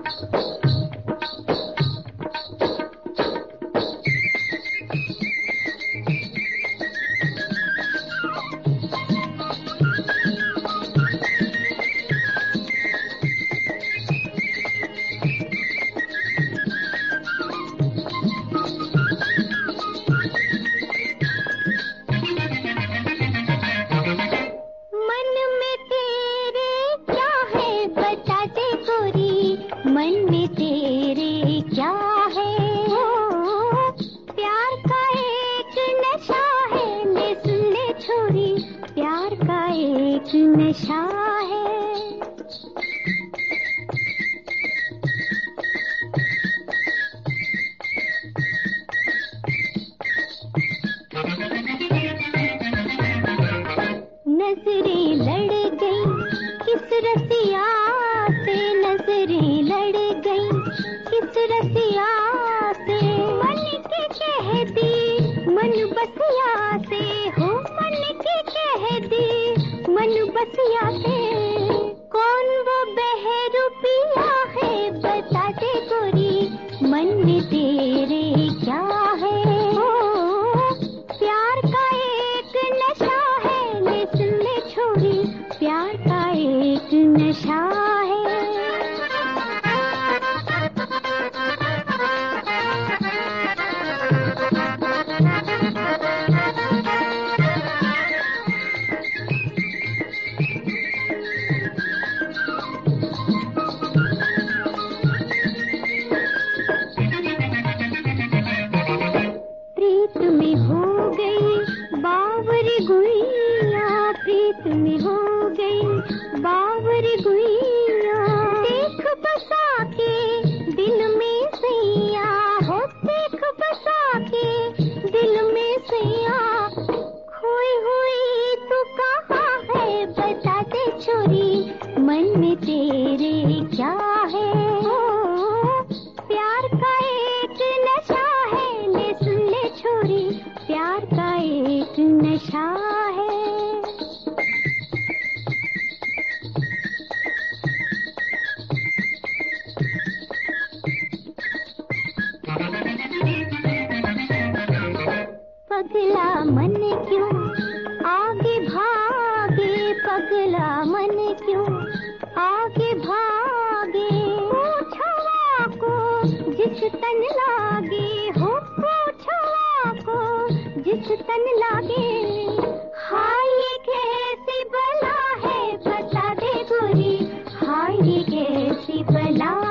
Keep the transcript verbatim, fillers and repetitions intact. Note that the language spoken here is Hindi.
मन में तेरे क्या है, प्यार का एक नशा है, ले सुन ले छोरी, प्यार का एक नशा है। नजरें लड़ गई किस रसिया से, नजरें लड़ गई किस रसिया से, मन के कह दी मन बसिया से, हो मन के कह दी मन बसिया से। कौन वो बहरूपिया है बता दे गोरी, मन में तेरे क्या है, प्यार का एक नशा है, ले सुन ले छोरी, प्यार का एक नशा है। प्रीत में हो गई बावरी गुइया, प्रीत में हो गई बावरी गुइया, देख बसा के दिल में सैया, हो देख बसा के दिल में सैया। खोई हुई तू कहाँ है बता दे छोरी, मन में तेरे क्या है, प्यार का एक नशा है, ले सुन ले छोरी, प्यार का एक नशा है। पगला मन क्यों आगे भागे, पगला मन क्यों आगे भागे, पूछवा को जिस तन लागे, हो पूछवा को जिस तन लागे। हाय ये कैसी बला है बता दे गोरी, हाय ये कैसी बला